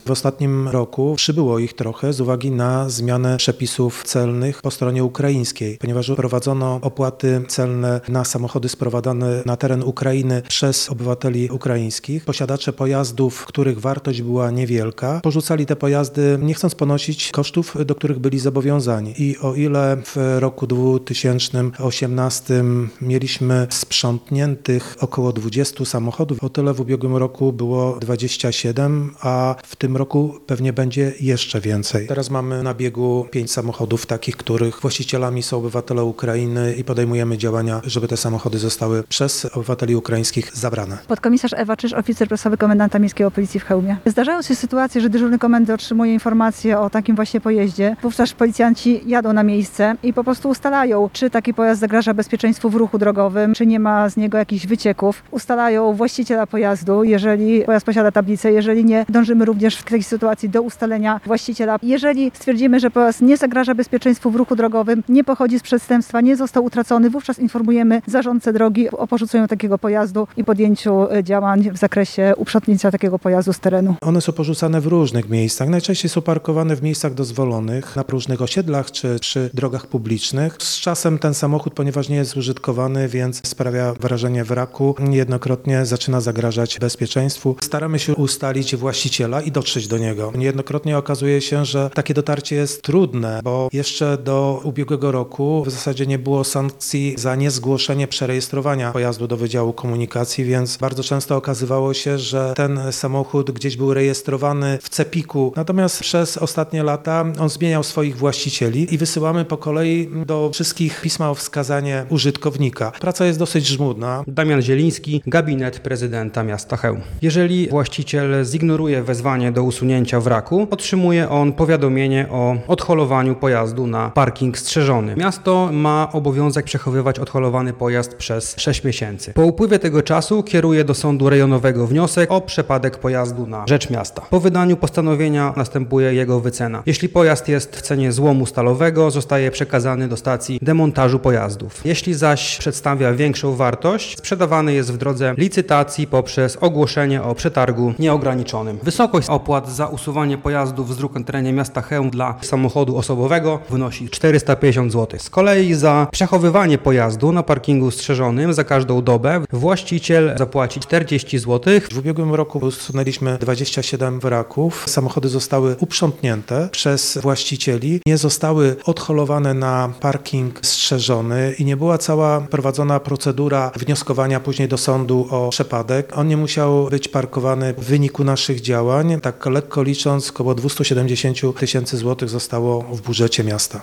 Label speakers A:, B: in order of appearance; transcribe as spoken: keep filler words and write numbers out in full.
A: W ostatnim roku przybyło ich trochę z uwagi na zmianę przepisów celnych po stronie ukraińskiej, ponieważ wprowadzono opłaty celne na samochody sprowadzane na teren Ukrainy przez obywateli ukraińskich. Posiadacze pojazdów, których wartość była niewielka, porzucali te pojazdy, nie chcąc ponosić kosztów, do których byli zobowiązani. I o ile w roku dwa tysiące osiemnastym mieliśmy sprzątniętych około dwudziestu samochodów, o tyle w ubiegłym roku było dwadzieścia siedem, a w tym roku pewnie będzie jeszcze więcej. Teraz mamy na biegu pięć samochodów takich, których właścicielami są obywatele Ukrainy i podejmujemy działania, żeby te samochody zostały przez obywateli ukraińskich zabrane.
B: Podkomisarz Ewa Czyż, oficer prasowy komendanta miejskiego Policji w Chełmie. Zdarzają się sytuacje, że dyżurny komendy otrzymuje informację o takim właśnie pojeździe. Wówczas policjanci jadą na miejsce i po prostu ustalają, czy taki pojazd zagraża bezpieczeństwu w ruchu drogowym, czy nie ma z niego jakichś wycieków. Ustalają właściciela pojazdu, jeżeli pojazd posiada tablicę, jeżeli nie, dążymy również w tej sytuacji do ustalenia właściciela. Jeżeli stwierdzimy, że pojazd nie zagraża bezpieczeństwu w ruchu drogowym, nie pochodzi z przestępstwa, nie został utracony, wówczas informujemy zarządcę drogi o porzuceniu takiego pojazdu i podjęciu działań w zakresie uprzątnięcia takiego pojazdu z terenu.
A: One są porzucane w różnych miejscach. Najczęściej są parkowane w miejscach dozwolonych, na różnych osiedlach czy przy drogach publicznych. Z czasem ten samochód, ponieważ nie jest użytkowany, więc sprawia wrażenie wraku, niejednokrotnie zaczyna zagrażać bezpieczeństwu. Staramy się ustalić właściciela i dotrzeć do niego. Niejednokrotnie okazuje się, że takie dotarcie jest trudne, bo jeszcze do ubiegłego roku w zasadzie nie było sankcji za niezgłoszenie przerejestrowania pojazdu do Wydziału Komunikacji, więc bardzo często okazywało się, że ten samochód gdzieś był rejestrowany w cepiku. Natomiast przez ostatnie lata on zmieniał swoich właścicieli i wysyłamy po kolei do wszystkich pisma o wskazanie użytkownika. Praca jest dosyć żmudna.
C: Damian Zieliński, gabinet prezydenta miasta Chełm. Jeżeli właściciel zignoruje wezwanie do usunięcia wraku, otrzymuje on powiadomienie o odholowaniu pojazdu na parking strzeżony. Miasto ma obowiązek przechowywać odholowany pojazd przez sześć miesięcy. Po upływie tego czasu kieruje do sądu rejonowego wniosek o przepadek pojazdu na rzecz miasta. Po wydaniu postanowienia następuje jego wycena. Jeśli pojazd jest w cenie złomu stalowego, zostaje przekazany do stacji demontażu pojazdów. Jeśli zaś przedstawia większą wartość, sprzedawany jest w drodze licytacji poprzez ogłoszenie o przetargu nieograniczonym. Wysokość opłat za usuwanie pojazdów z dróg na terenie miasta Chełm dla samochodu osobowego wynosi czterysta pięćdziesiąt złotych. Z kolei za przechowywanie pojazdu na parkingu strzeżonym za każdą dobę właściciel zapłaci czterdzieści złotych.
A: W ubiegłym roku usunęliśmy dwadzieścia siedem wraków. Samochody zostały uprzątnięte przez właścicieli, nie zostały odholowane na parking strzeżony i nie była cała prowadzona procedura wnioskowania później do sądu o przepadek. On nie musiał być parkowany w wyniku naszych działań. Tak lekko licząc, około dwieście siedemdziesiąt tysięcy złotych zostało w budżecie miasta.